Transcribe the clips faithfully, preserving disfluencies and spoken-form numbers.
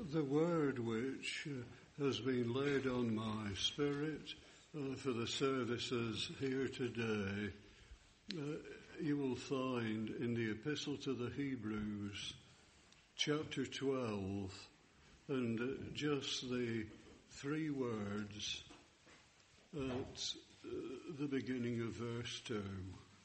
the word which uh, has been laid on my spirit uh, for the services here today, uh, you will find in the Epistle to the Hebrews, chapter twelve, and uh, just the three words at uh, the beginning of verse two.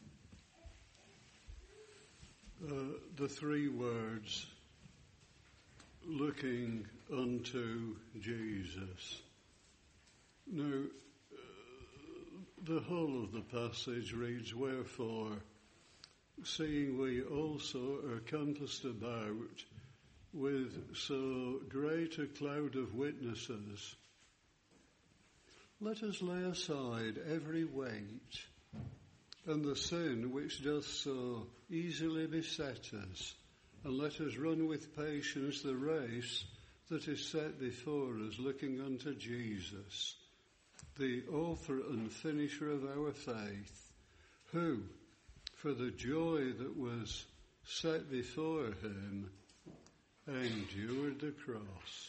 Uh, the three words, looking unto Jesus. Now, uh, the whole of the passage reads, "Wherefore, seeing we also are compassed about with so great a cloud of witnesses, let us lay aside every weight and the sin which doth so easily beset us, and let us run with patience the race that is set before us, looking unto Jesus, the author and finisher of our faith, who, for the joy that was set before him, endured the cross,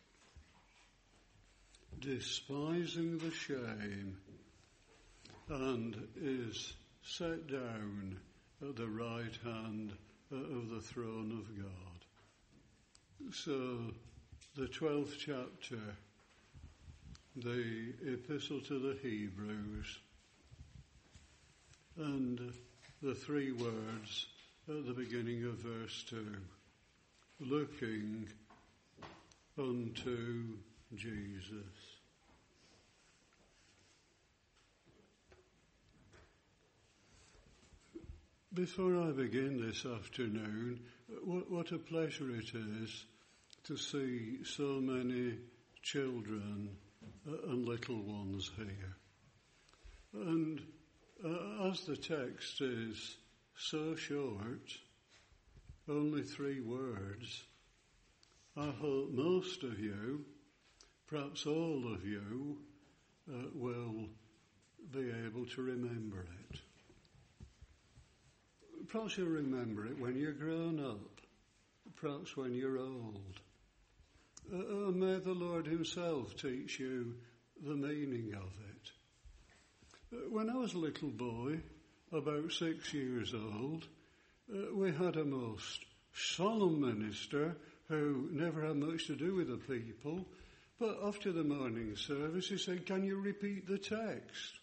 despising the shame, and is set down at the right hand of the throne of God." So, the twelfth chapter, the Epistle to the Hebrews, and the three words at the beginning of verse two, looking unto Jesus. Before I begin this afternoon, what, what a pleasure it is to see so many children and little ones here. And uh, as the text is so short, only three words, I hope most of you, perhaps all of you, uh, will be able to remember it. Perhaps you'll remember it when you're grown up, perhaps when you're old. Uh, may the Lord himself teach you the meaning of it. Uh, when I was a little boy, about six years old, uh, we had a most solemn minister who never had much to do with the people, but after the morning service he said, "Can you repeat the text?"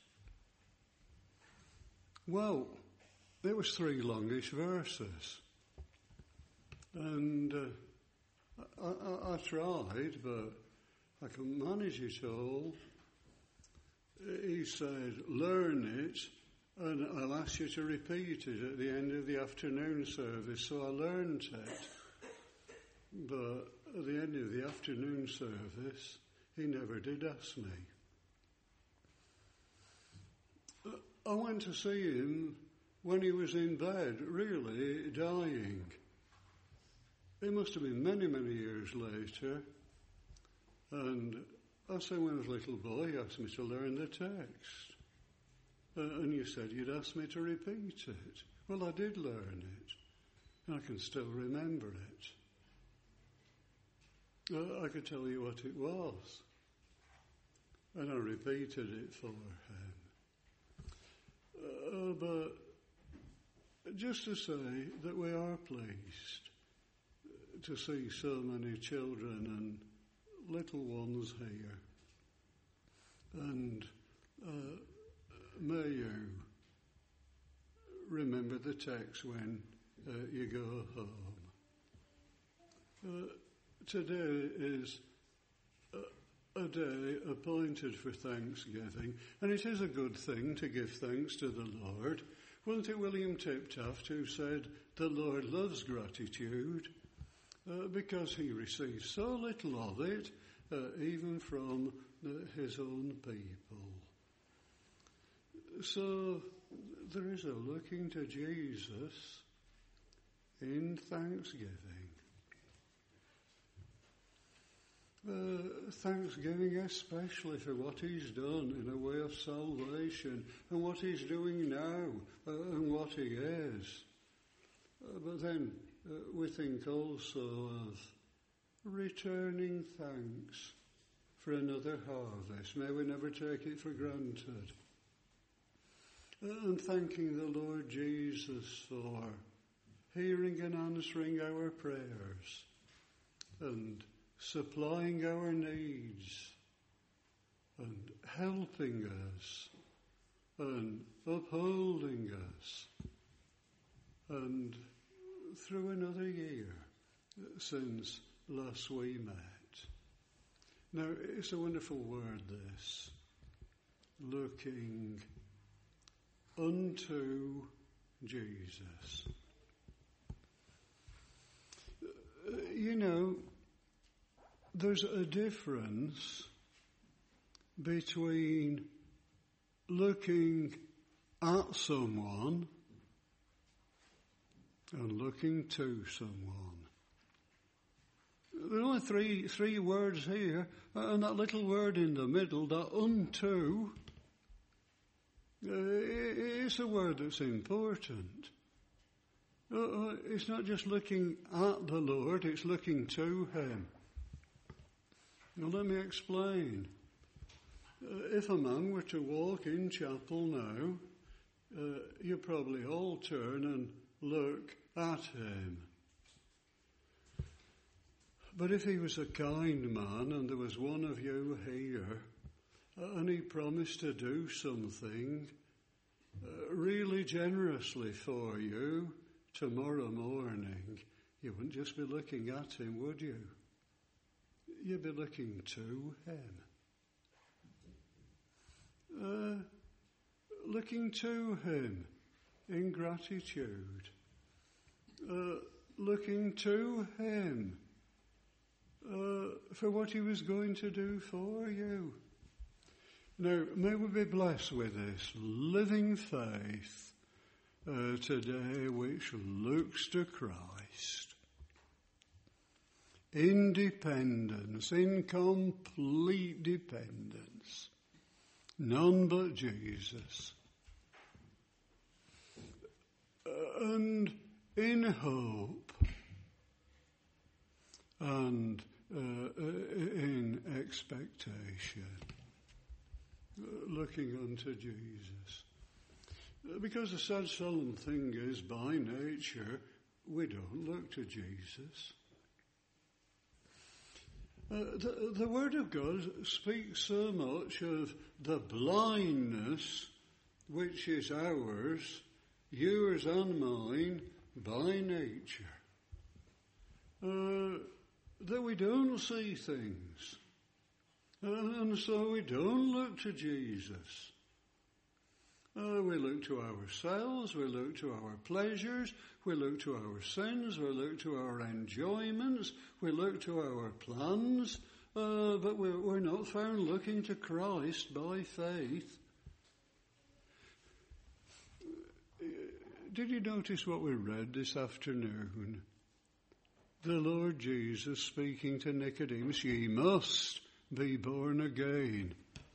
Well, it was three longish verses, and uh, I, I, I tried, but I couldn't manage it all. He said, "Learn it, and I'll ask you to repeat it at the end of the afternoon service." So I learned it, but at the end of the afternoon service, he never did ask me. I went to see him when he was in bed, really dying. It must have been many, many years later. And I said, when I was a little boy, he asked me to learn the text. Uh, and you said you'd ask me to repeat it. Well, I did learn it. And I can still remember it. Uh, I could tell you what it was. And I repeated it for him. Uh, but just to say that we are pleased to see so many children and little ones here. And uh, may you remember the text when uh, you go home. Uh, today is a, a day appointed for Thanksgiving, and it is a good thing to give thanks to the Lord. Wasn't it William Tiptaft who said, "The Lord loves gratitude uh, because he receives so little of it, uh, even from uh, his own people." So there is a looking to Jesus in thanksgiving. Uh, thanksgiving especially for what he's done in a way of salvation, and what he's doing now, uh, and what he is. Uh, but then uh, we think also of returning thanks for another harvest. May we never take it for granted. And thanking the Lord Jesus for hearing and answering our prayers and supplying our needs and helping us and upholding us, and through another year since last we met. Now, it's a wonderful word, this, looking unto Jesus. You know, there's a difference between looking at someone and looking to someone. There are only three three words here, and that little word in the middle, that unto, uh, is a word that's important. Uh, it's not just looking at the Lord, it's looking to Him. Now let me explain. Uh, if a man were to walk in chapel now, uh, you'd probably all turn and look at him. But if he was a kind man and there was one of you here uh, and he promised to do something uh, really generously for you tomorrow morning, you wouldn't just be looking at him, would you? You'd be looking to him. Uh, looking to him in gratitude, uh, looking to him uh, for what he was going to do for you. Now, may we be blessed with this living faith uh, today which looks to Christ. Independence, in complete dependence. None but Jesus. And in hope and uh, in expectation, looking unto Jesus. Because the sad solemn thing is, by nature, we don't look to Jesus. Uh, the, the Word of God speaks so much of the blindness which is ours, yours and mine, by nature. Uh, that we don't see things. Uh, and so we don't look to Jesus. Uh, we look to ourselves, we look to our pleasures, we look to our sins, we look to our enjoyments, we look to our plans, uh, but we're, we're not found looking to Christ by faith. Did you notice what we read this afternoon? The Lord Jesus speaking to Nicodemus, ye must be born again.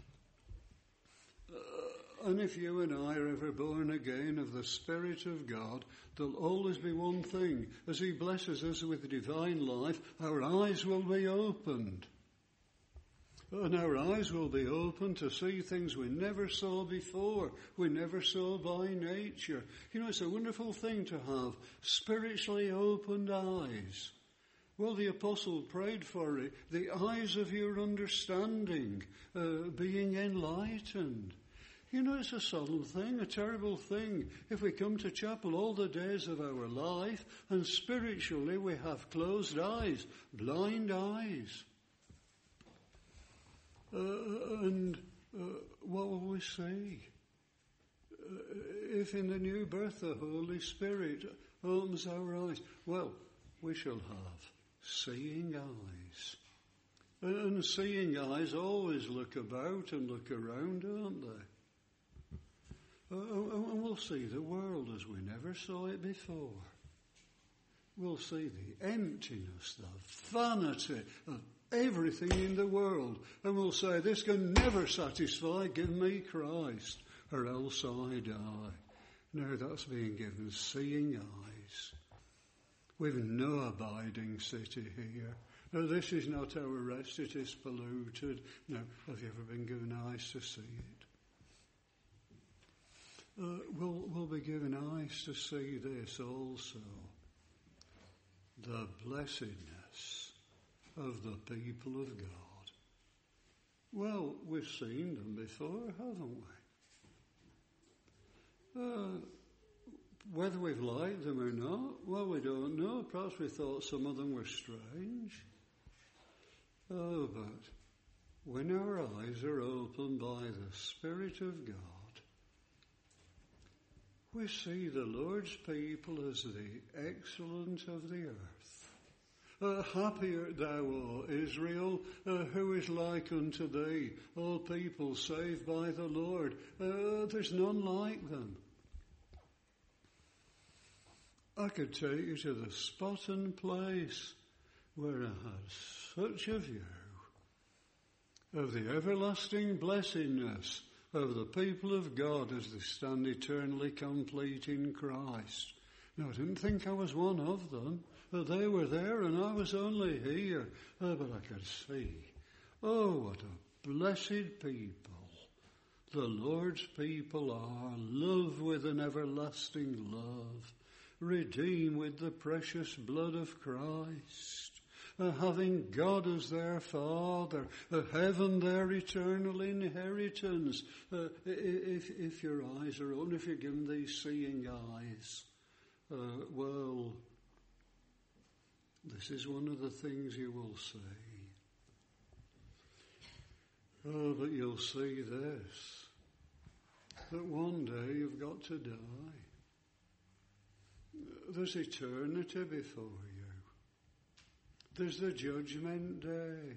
And if you and I are ever born again of the Spirit of God, there'll always be one thing. As He blesses us with divine life, our eyes will be opened. And our eyes will be open to see things we never saw before, we never saw by nature. You know, it's a wonderful thing to have spiritually opened eyes. Well, the apostle prayed for it, the eyes of your understanding uh, being enlightened. You know, it's a solemn thing, a terrible thing, if we come to chapel all the days of our life and spiritually we have closed eyes, blind eyes. Uh, and uh, what will we see? Uh, if in the new birth the Holy Spirit opens our eyes, well, we shall have seeing eyes. And seeing eyes always look about and look around, don't they? Uh, and we'll see the world as we never saw it before. We'll see the emptiness, the vanity of everything in the world. And we'll say, this can never satisfy, give me Christ, or else I die. No, that's being given seeing eyes. We've no abiding city here. No, this is not our rest, it is polluted. No, have you ever been given eyes to see it? Uh, we'll, we'll be given eyes to see this also. The blessedness of the people of God. Well, we've seen them before, haven't we? Uh, whether we've liked them or not, well, we don't know. Perhaps we thought some of them were strange. Oh, but when our eyes are opened by the Spirit of God, we see the Lord's people as the excellent of the earth. Uh, happy art thou, O Israel, uh, who is like unto thee, all people saved by the Lord. Uh, there's none like them. I could take you to the spot and place where I had such a view of the everlasting blessedness of the people of God as they stand eternally complete in Christ. Now, I didn't think I was one of them. Uh, they were there and I was only here. Uh, but I could see, oh, what a blessed people the Lord's people are, loved with an everlasting love, redeemed with the precious blood of Christ. Uh, having God as their Father, uh, heaven their eternal inheritance. Uh, if, if your eyes are open, if you're given these seeing eyes, uh, well, this is one of the things you will see. Oh, but you'll see this, that one day you've got to die. There's eternity before you. There's the judgment day.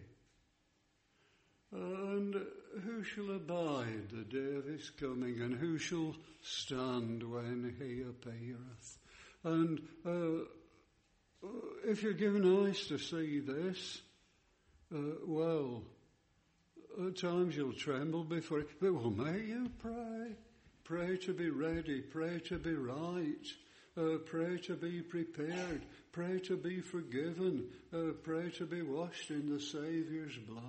And who shall abide the day of his coming, and who shall stand when he appeareth? And uh, if you're given eyes to see this, uh, well, at times you'll tremble before it, but it will make you pray. Pray to be ready, pray to be right. Uh, pray to be prepared. Pray to be forgiven. Uh, pray to be washed in the Saviour's blood.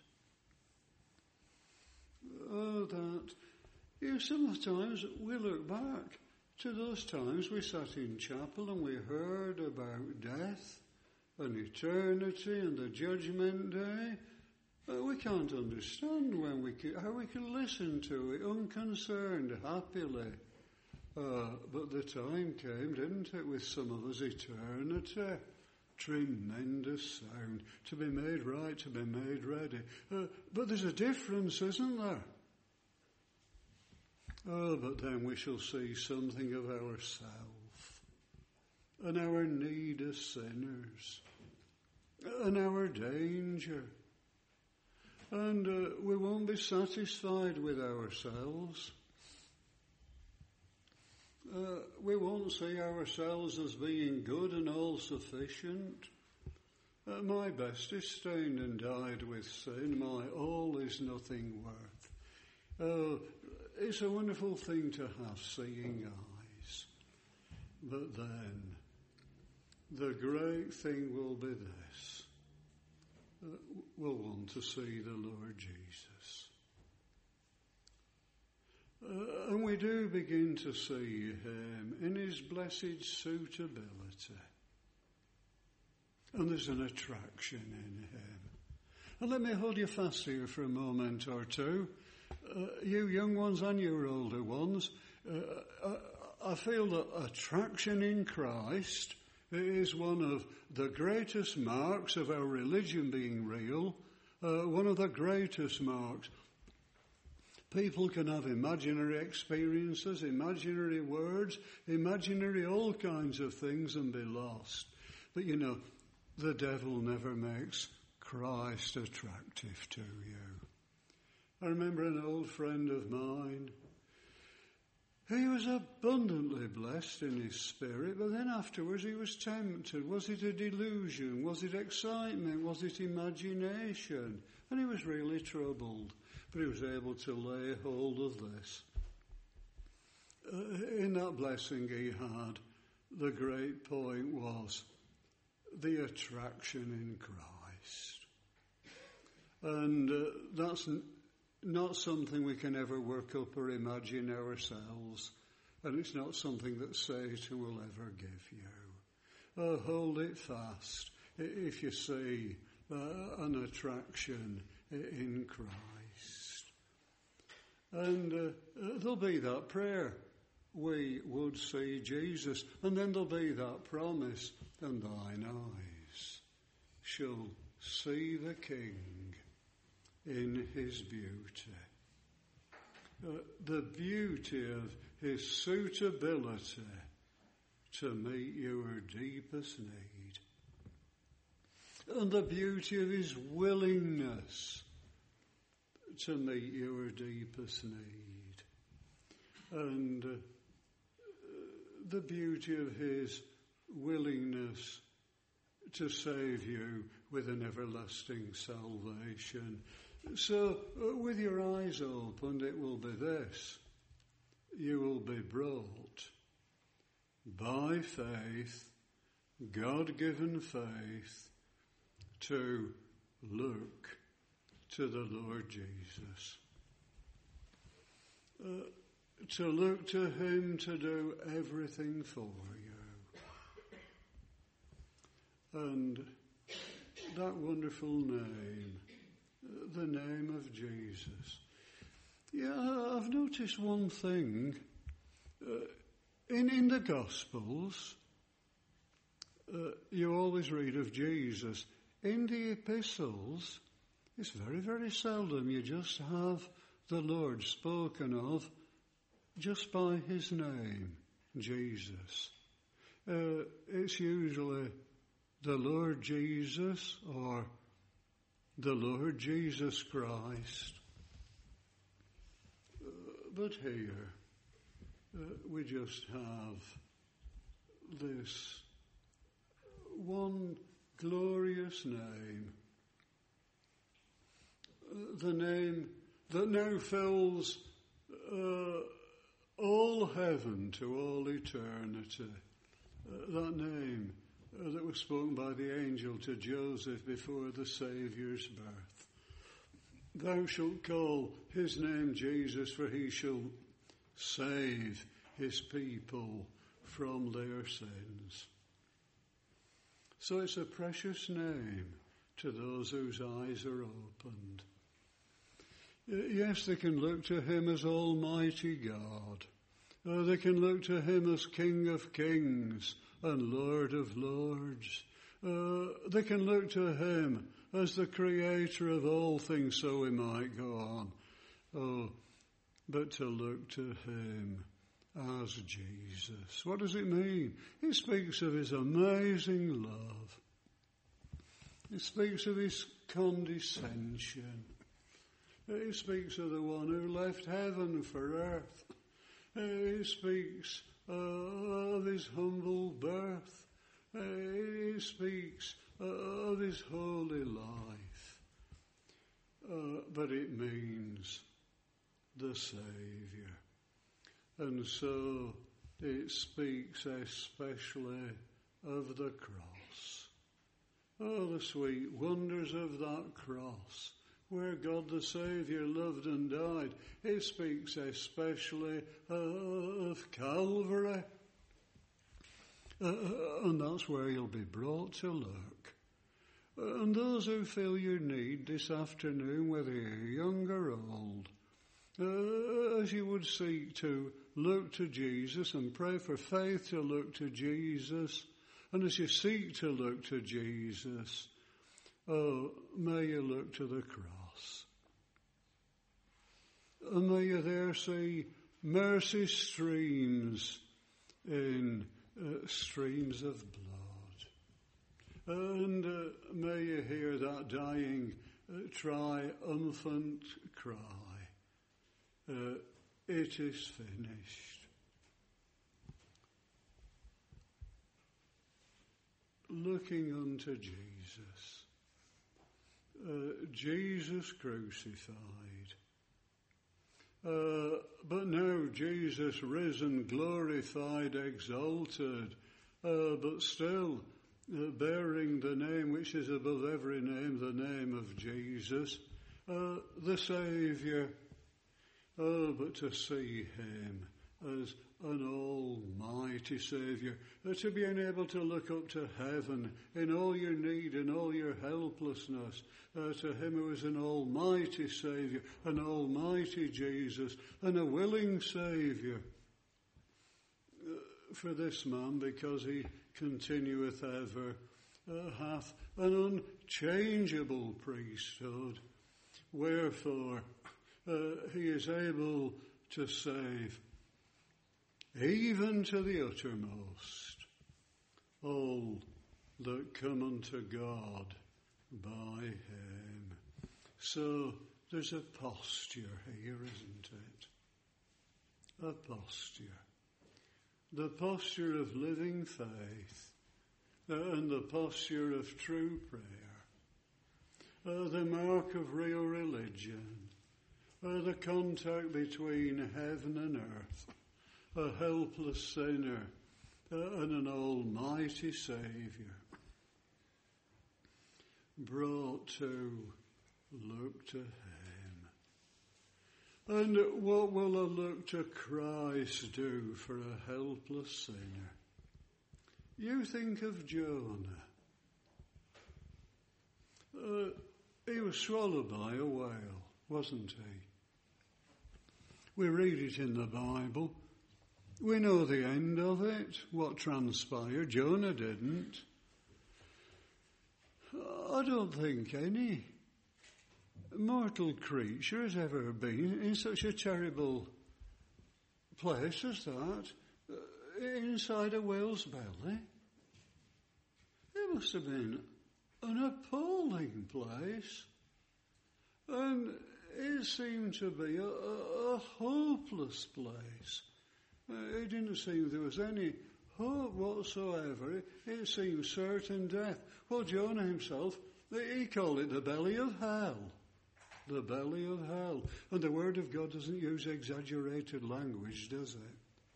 Oh, that. You know, sometimes we look back to those times we sat in chapel and we heard about death and eternity and the judgment day. Uh, we can't understand when we can, how we can listen to it unconcerned, happily. Uh, but the time came, didn't it, with some of us, eternity. Tremendous sound. To be made right, to be made ready. Uh, but there's a difference, isn't there? Oh, but then we shall see something of ourself and our need as sinners and our danger. And uh, we won't be satisfied with ourselves. Uh, we won't see ourselves as being good and all-sufficient. Uh, my best is stained and dyed with sin. My all is nothing worth. Uh, it's a wonderful thing to have seeing eyes. But then, the great thing will be this. Uh, we'll want to see the Lord Jesus. Uh, and we do begin to see him in his blessed suitability. And there's an attraction in him. And let me hold you fast here for a moment or two. Uh, you young ones and you older ones, uh, I feel that attraction in Christ is one of the greatest marks of our religion being real, uh, one of the greatest marks. People can have imaginary experiences, imaginary words, imaginary all kinds of things and be lost. But you know, the devil never makes Christ attractive to you. I remember an old friend of mine. He was abundantly blessed in his spirit, but then afterwards he was tempted. Was it a delusion? Was it excitement? Was it imagination? And he was really troubled. But he was able to lay hold of this. Uh, in that blessing he had, the great point was the attraction in Christ. And uh, that's n- not something we can ever work up or imagine ourselves, and it's not something that Satan will ever give you. Uh, hold it fast if you see uh, an attraction in Christ. And uh, there'll be that prayer, we would see Jesus, and then there'll be that promise, and thine eyes shall see the King in his beauty. Uh, the beauty of his suitability to meet your deepest need. And the beauty of his willingness to meet your deepest need. And uh, the beauty of his willingness to save you with an everlasting salvation. So, uh, with your eyes opened, it will be this. You will be brought by faith, God-given faith, to look to the Lord Jesus. Uh, to look to him to do everything for you. And that wonderful name, the name of Jesus. Yeah, I've noticed one thing. Uh, in, in the Gospels, uh, you always read of Jesus. In the epistles, it's very, very seldom you just have the Lord spoken of just by his name, Jesus. Uh, it's usually the Lord Jesus or the Lord Jesus Christ. Uh, but here, uh, we just have this one glorious name, uh, the name that now fills uh, all heaven to all eternity. Uh, that name uh, that was spoken by the angel to Joseph before the Saviour's birth. Thou shalt call his name Jesus, for he shall save his people from their sins. So it's a precious name to those whose eyes are opened. Yes, they can look to him as Almighty God. Uh, they can look to him as King of Kings and Lord of Lords. Uh, they can look to him as the Creator of all things, so we might go on. Oh, but to look to him as Jesus. What does it mean? It speaks of his amazing love. It speaks of his condescension. It speaks of the one who left heaven for earth. It speaks uh, of his humble birth. It speaks uh, of his holy life. Uh, but it means the Saviour. And so it speaks especially of the cross. Oh, the sweet wonders of that cross, where God the Saviour loved and died. It speaks especially uh, of Calvary. Uh, and that's where you'll be brought to look. Uh, and those who feel your need this afternoon, whether you're young or old, uh, as you would seek to look to Jesus and pray for faith to look to Jesus, and as you seek to look to Jesus, oh, may you look to the cross. And may you there see mercy streams in uh, streams of blood. And uh, may you hear that dying uh, triumphant cry. Uh, it is finished. Looking unto Jesus. Uh, Jesus crucified. Uh, but now Jesus risen, glorified, exalted, uh, but still uh, bearing the name which is above every name, the name of Jesus, uh, the Saviour. Oh, but to see him as an almighty Saviour, uh, to be able to look up to heaven in all your need and all your helplessness, uh, to him who is an almighty Saviour, an almighty Jesus, and a willing Saviour uh, for this man, because he continueth ever, uh, hath an unchangeable priesthood, wherefore uh, he is able to save even to the uttermost all that come unto God by him. So there's a posture here, isn't it? A posture. The posture of living faith uh, and the posture of true prayer. Uh, the mark of real religion. Uh, the contact between heaven and earth. A helpless sinner uh, and an almighty Saviour, brought to look to him. And what will a look to Christ do for a helpless sinner? You think of Jonah. Uh, he was swallowed by a whale, wasn't he? We read it in the Bible. We know the end of it, what transpired. Jonah didn't. I don't think any mortal creature has ever been in such a terrible place as that, inside a whale's belly. It must have been an appalling place. And it seemed to be a, a, a hopeless place. Uh, it didn't seem there was any hope whatsoever. It, it seemed certain death. Well, Jonah himself, he called it the belly of hell. The belly of hell. And the Word of God doesn't use exaggerated language, does it?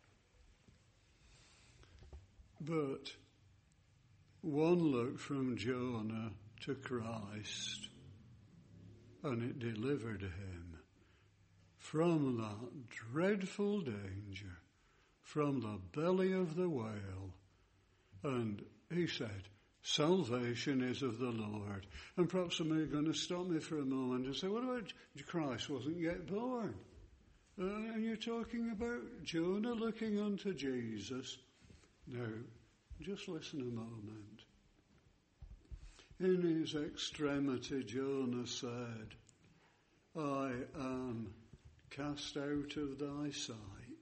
But one look from Jonah to Christ, and it delivered him from that dreadful danger, from the belly of the whale. And he said, salvation is of the Lord. And perhaps somebody are going to stop me for a moment and say, what about Christ wasn't yet born? Uh, and you're talking about Jonah looking unto Jesus. Now, just listen a moment. In his extremity, Jonah said, I am cast out of thy sight.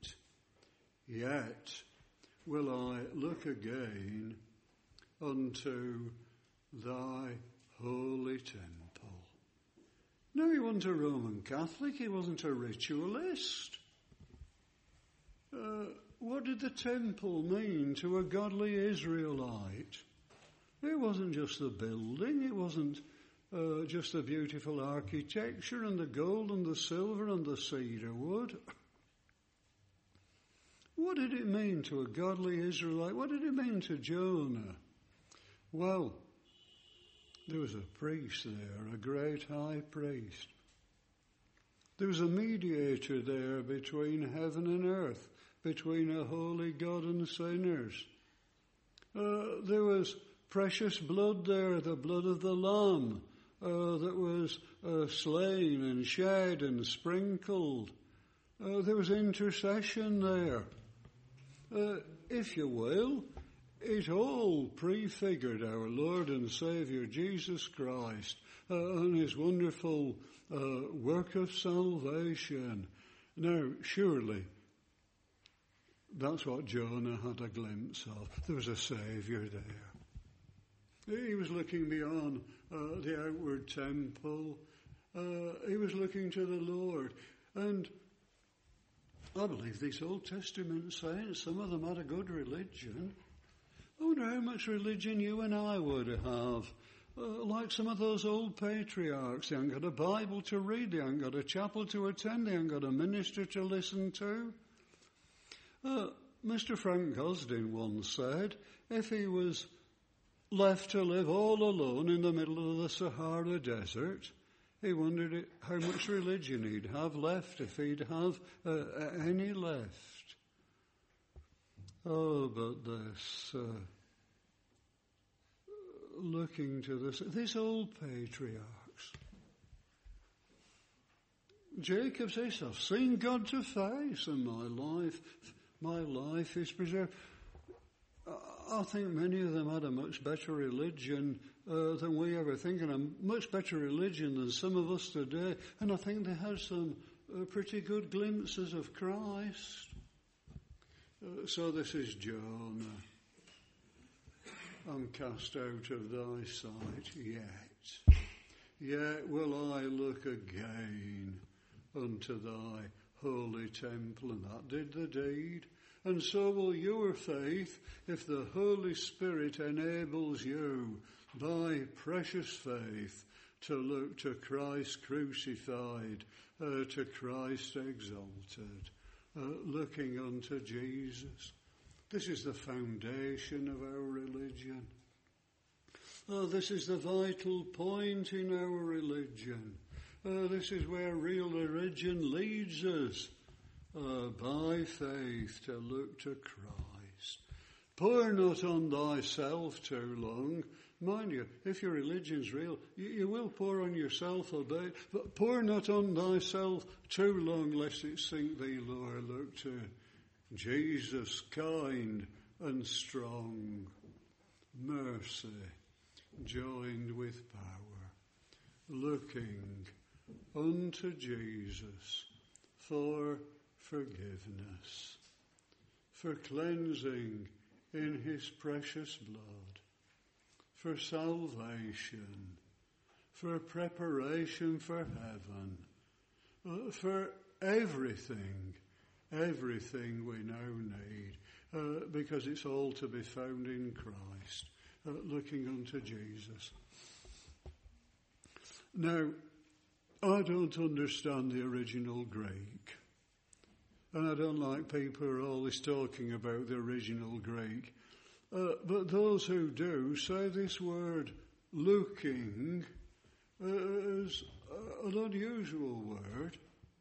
Yet will I look again unto thy holy temple. No, he wasn't a Roman Catholic. He wasn't a ritualist. Uh, what did the temple mean to a godly Israelite? It wasn't just the building. It wasn't uh, just the beautiful architecture and the gold and the silver and the cedar wood. What did it mean to a godly Israelite? What did it mean to Jonah? Well, there was a priest there, a great high priest. There was a mediator there between heaven and earth, between a holy God and sinners. Uh, there was precious blood there, the blood of the Lamb, uh, that was uh, slain and shed and sprinkled. Uh, there was intercession there. Uh, if you will, it all prefigured our Lord and Saviour Jesus Christ uh, and his wonderful uh, work of salvation. Now, surely, that's what Jonah had a glimpse of. There was a Saviour there. He was looking beyond uh, the outward temple. Uh, he was looking to the Lord. And I believe these Old Testament saints, some of them had a good religion. I wonder how much religion you and I would have. Uh, like some of those old patriarchs, they haven't got a Bible to read, they haven't got a chapel to attend, they haven't got a minister to listen to. Uh, Mister Frank Gosdin once said, if he was left to live all alone in the middle of the Sahara Desert. He wondered how much religion he'd have left, if he'd have uh, any left. Oh, but this, uh, looking to this, these old patriarchs. Jacob says, I've seen God to face and my life, my life is preserved. I think many of them had a much better religion uh, than we ever think, and a much better religion than some of us today. And I think they had some uh, pretty good glimpses of Christ. Uh, so this is Jonah. I'm cast out of thy sight yet. Yet will I look again unto thy holy temple. And that did the deed. And so will your faith, if the Holy Spirit enables you by precious faith to look to Christ crucified, uh, to Christ exalted, uh, looking unto Jesus. This is the foundation of our religion. Oh, this is the vital point in our religion. Uh, this is where real religion leads us. Uh, by faith to look to Christ. Pour not on thyself too long. Mind you, if your religion's real, you, you will pour on yourself a bit, but pour not on thyself too long, lest it sink thee lower. Look to Jesus, kind and strong, mercy joined with power, looking unto Jesus for forgiveness, for cleansing in his precious blood, for salvation, for preparation for heaven, uh, for everything, everything we now need, uh, because it's all to be found in Christ, uh, looking unto Jesus. Now, I don't understand the original Greek. And I don't like people who are always talking about the original Greek. Uh, but those who do say this word looking uh, is an unusual word.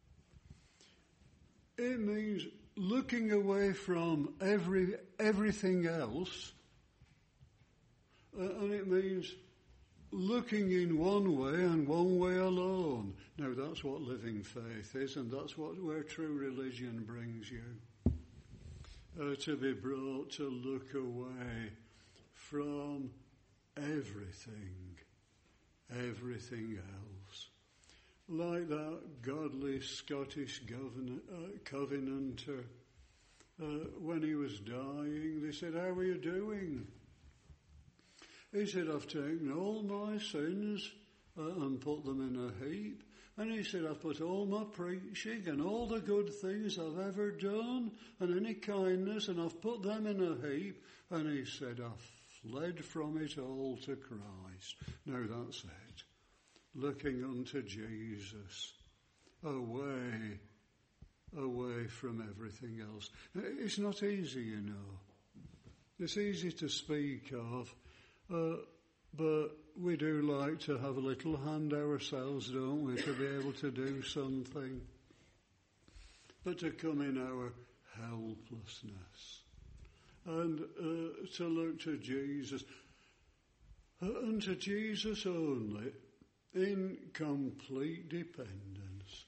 It means looking away from every everything else. Uh, and it means looking in one way and one way alone. Now that's what living faith is, and that's what where true religion brings you. Uh, to be brought to look away from everything, everything else. Like that godly Scottish governor, uh, covenanter, uh, when he was dying, they said, how are you doing? He said, I've taken all my sins uh, and put them in a heap. And he said, I've put all my preaching and all the good things I've ever done and any kindness, and I've put them in a heap. And he said, I've fled from it all to Christ. Now that's it. Looking unto Jesus. Away, away from everything else. It's not easy, you know. It's easy to speak of. Uh, but we do like to have a little hand ourselves, don't we, to be able to do something. But to come in our helplessness and uh, to look to Jesus, uh, and to Jesus only, in complete dependence.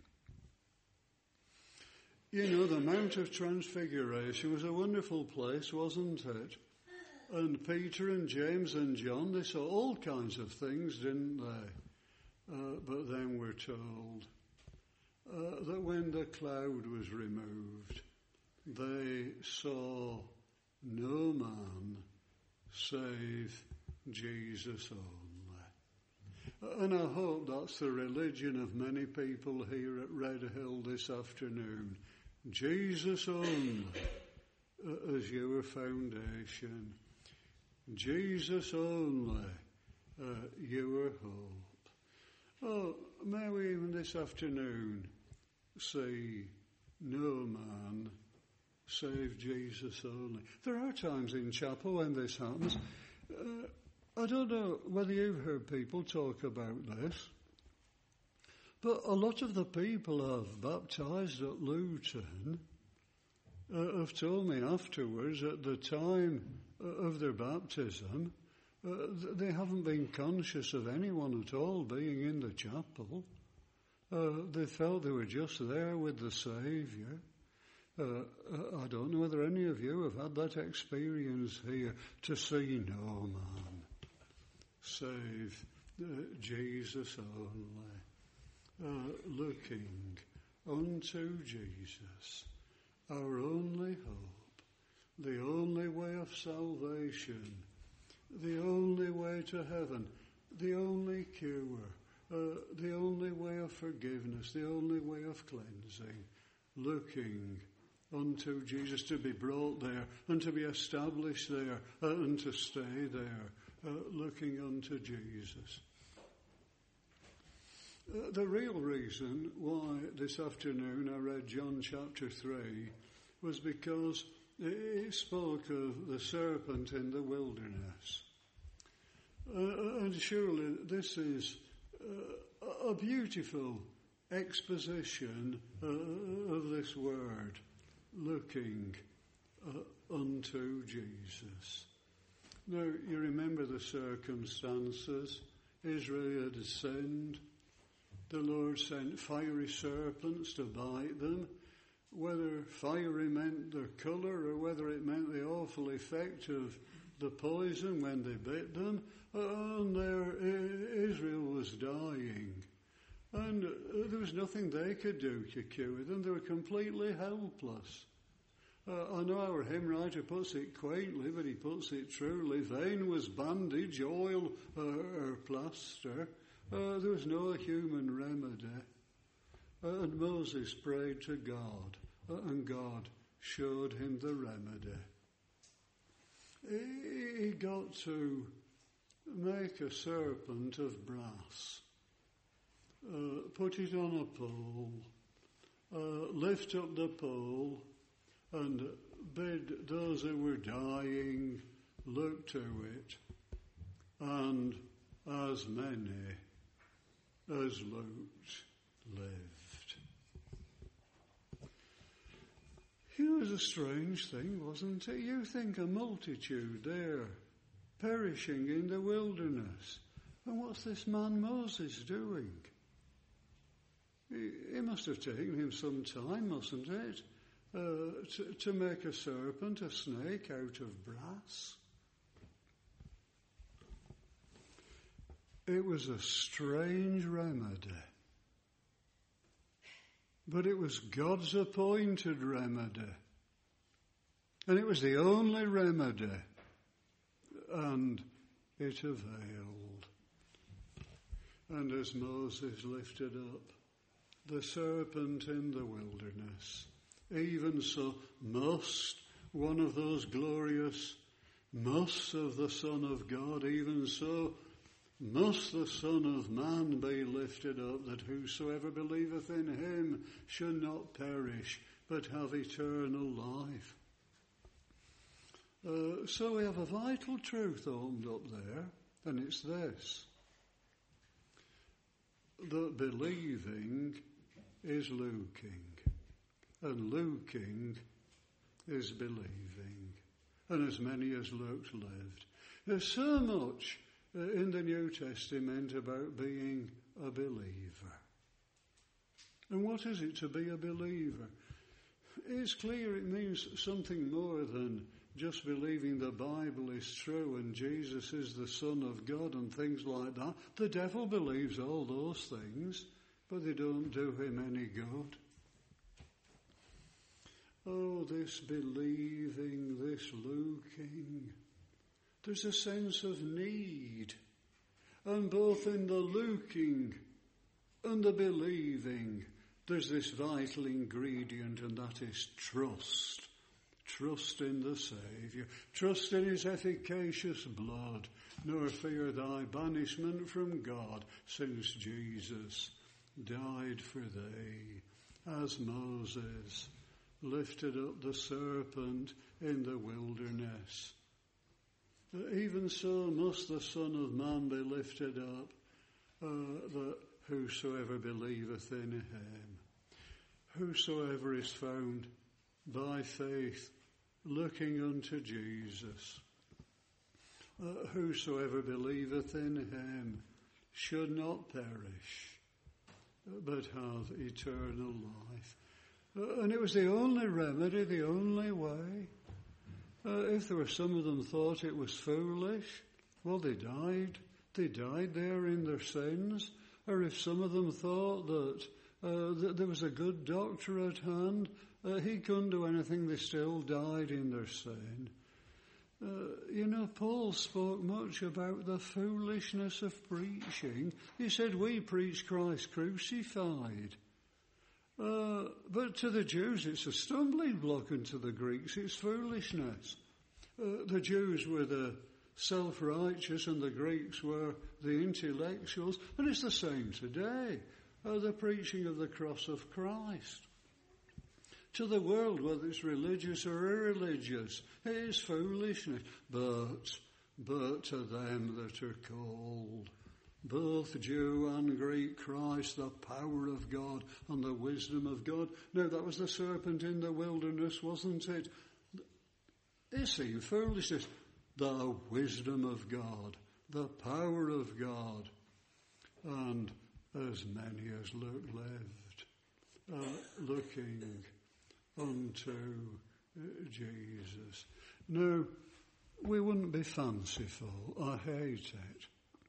You know, the Mount of Transfiguration was a wonderful place, wasn't it? And Peter and James and John, they saw all kinds of things, didn't they? Uh, but then we're told uh, that when the cloud was removed, they saw no man save Jesus only. And I hope that's the religion of many people here at Red Hill this afternoon. Jesus only uh, as your foundation. Jesus only, uh, your hope. Oh, may we even this afternoon see no man save Jesus only. There are times in chapel when this happens. Uh, I don't know whether you've heard people talk about this, but a lot of the people I've baptised at Luton uh, have told me afterwards, at the time of their baptism, uh, they haven't been conscious of anyone at all being in the chapel. Uh, they felt they were just there with the Saviour. Uh, I don't know whether any of you have had that experience here, to see no man save uh, Jesus only, uh, looking unto Jesus, our only hope, the only way of salvation, the only way to heaven, the only cure, uh, the only way of forgiveness, the only way of cleansing, looking unto Jesus, to be brought there and to be established there uh, and to stay there, uh, looking unto Jesus. Uh, the real reason why this afternoon I read John chapter three was because it spoke of the serpent in the wilderness. Uh, and surely this is uh, a beautiful exposition uh, of this word, looking uh, unto Jesus. Now, you remember the circumstances. Israel had sinned. The Lord sent fiery serpents to bite them. Whether fiery meant their colour or whether it meant the awful effect of the poison when they bit them, and there Israel was dying. And there was nothing they could do to cure them. They were completely helpless. Uh, I know our hymn writer puts it quaintly, but he puts it truly. Vain was bandage, oil, uh, or plaster. Uh, there was no human remedy. Uh, and Moses prayed to God, uh, and God showed him the remedy. He, he got to make a serpent of brass. Uh, put it on a pole, uh, lift up the pole, and bid those who were dying look to it, and as many as looked lived. It was a strange thing, wasn't it? You think a multitude there perishing in the wilderness, and what's this man Moses doing? It must have taken him some time, mustn't it, uh, to, to make a serpent, a snake out of brass? It was a strange remedy, but it was God's appointed remedy, and it was the only remedy, and it availed. And as Moses lifted up the serpent in the wilderness, even so must one of those glorious musts of the Son of God, even so must the Son of Man be lifted up, that whosoever believeth in him should not perish, but have eternal life. Uh, so we have a vital truth owned up there, and it's this: that believing is looking, and looking is believing, and as many as looked lived. There's so much uh, in the New Testament about being a believer. And what is it to be a believer? It's clear it means something more than just believing the Bible is true and Jesus is the Son of God and things like that. The devil believes all those things, but they don't do him any good. Oh, this believing, this looking. There's a sense of need. And both in the looking and the believing, there's this vital ingredient, and that is trust. Trust in the Saviour. Trust in his efficacious blood, nor fear thy banishment from God, since Jesus died for thee, as Moses lifted up the serpent in the wilderness. Even so must the Son of Man be lifted up, uh, that whosoever believeth in him, whosoever is found by faith looking unto Jesus, uh, whosoever believeth in him should not perish, but have eternal life. Uh, and it was the only remedy, the only way. Uh, if there were some of them thought it was foolish, well, they died. They died there in their sins. Or if some of them thought that, uh, that there was a good doctor at hand, uh, he couldn't do anything, they still died in their sin. Uh, you know, Paul spoke much about the foolishness of preaching. He said, we preach Christ crucified. Uh, but to the Jews it's a stumbling block, and to the Greeks it's foolishness. Uh, the Jews were the self-righteous and the Greeks were the intellectuals, and it's the same today. Uh, the preaching of the cross of Christ. To the world, whether it's religious or irreligious, it is foolishness. But, but to them that are called, both Jew and Greek, Christ, the power of God and the wisdom of God. Now, that was the serpent in the wilderness, wasn't it? It seemed foolishness. The wisdom of God, the power of God, and as many as look lived, uh, looking unto uh, Jesus. No, we wouldn't be fanciful. I hate it.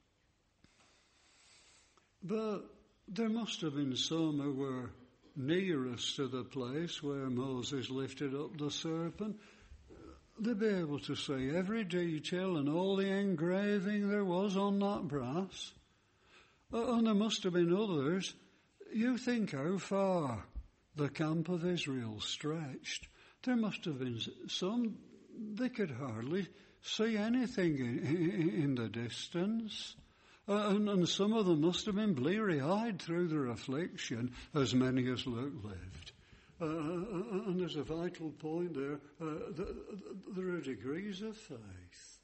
But there must have been some who were nearest to the place where Moses lifted up the serpent. They'd be able to see every detail and all the engraving there was on that brass. Uh, and there must have been others. You think how far the camp of Israel stretched. There must have been some, they could hardly see anything in, in, in the distance. Uh, and, and some of them must have been bleary-eyed through their affliction, as many as Luke lived. Uh, and there's a vital point there. Uh, the, there are degrees of faith.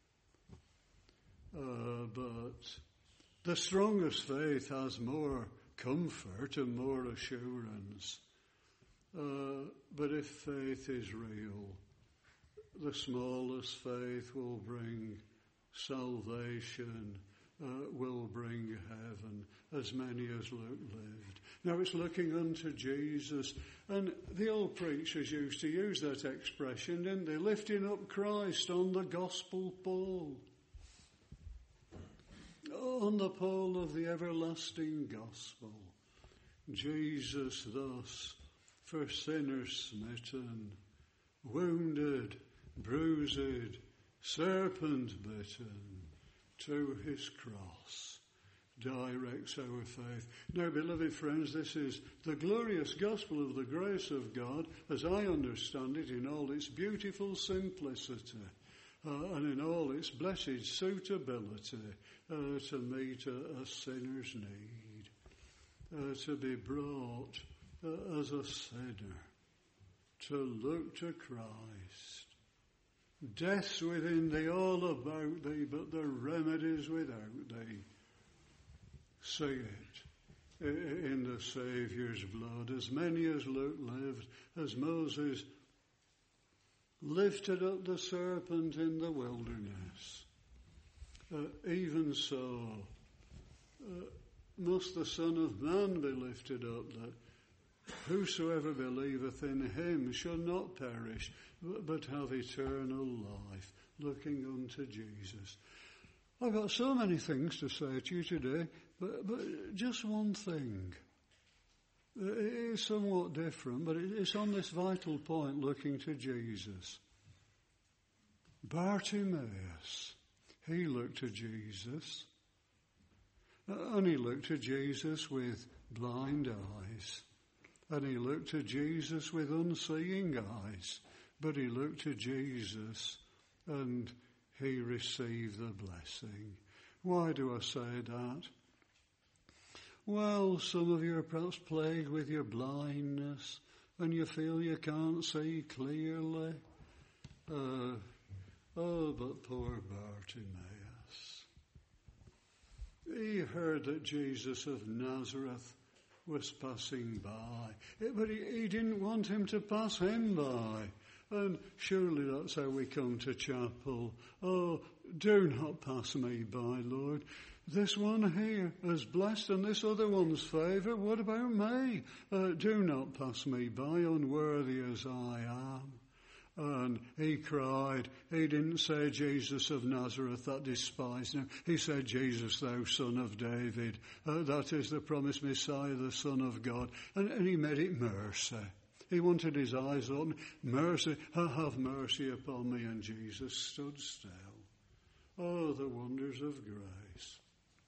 Uh, but the strongest faith has more comfort and more assurance. Uh, but if faith is real, the smallest faith will bring salvation, uh, will bring heaven, as many as Luke lived. Now it's looking unto Jesus, and the old preachers used to use that expression, didn't they? Lifting up Christ on the gospel pole, on the pole of the everlasting gospel. Jesus thus for sinners smitten, wounded, bruised, serpent bitten, to his cross directs our faith. Now, beloved friends, this is the glorious gospel of the grace of God, as I understand it, in all its beautiful simplicity uh, and in all its blessed suitability uh, to meet a, a sinner's need, uh, to be brought uh, as a sinner, to look to Christ. Death's within thee, all about thee, but the remedy's without thee. See it in the Saviour's blood. As many as Luke lived, as Moses lifted up the serpent in the wilderness, uh, even so uh, must the Son of Man be lifted up, that whosoever believeth in him shall not perish, but have eternal life, looking unto Jesus. I've got so many things to say to you today, but, but just one thing. It is somewhat different, but it's on this vital point, looking to Jesus. Bartimaeus, he looked to Jesus, and he looked to Jesus with blind eyes. And he looked to Jesus with unseeing eyes, but he looked to Jesus and he received the blessing. Why do I say that? Well, some of you are perhaps plagued with your blindness and you feel you can't see clearly. Uh, Oh, but poor Bartimaeus. He heard that Jesus of Nazareth was passing by, but he, he didn't want him to pass him by. And surely that's how we come to chapel. Oh, do not pass me by, Lord. This one here is blessed and this other one's favoured. What about me? Uh, do not pass me by, unworthy as I am. And he cried. He didn't say Jesus of Nazareth that despised him. He said, Jesus, thou son of David. Uh, that is the promised Messiah, the Son of God. And, and he made it mercy. He wanted his eyes open. Mercy, have mercy upon me. And Jesus stood still. Oh, the wonders of grace.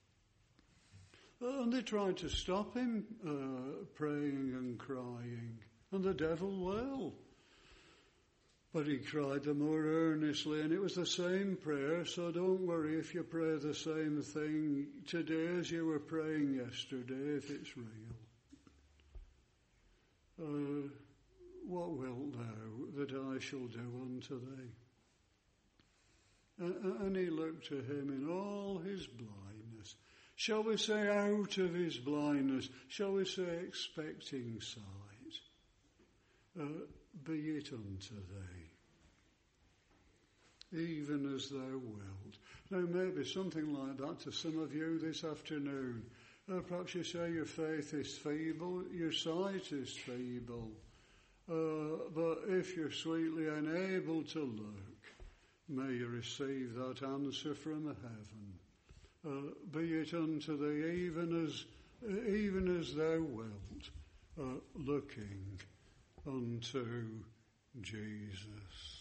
And they tried to stop him uh, praying and crying. And the devil will. But he cried the more earnestly, and it was the same prayer, so don't worry if you pray the same thing today as you were praying yesterday, if it's real. Uh, what wilt thou that I shall do unto thee? Uh, and he looked to him in all his blindness. Shall we say out of his blindness? Shall we say expecting sight? Uh, be it unto thee, even as thou wilt. Now maybe something like that to some of you this afternoon. Uh, perhaps you say your faith is feeble, your sight is feeble. Uh, but if you're sweetly unable to look, may you receive that answer from heaven. Uh, be it unto thee, even as, even as thou wilt, uh, looking unto Jesus.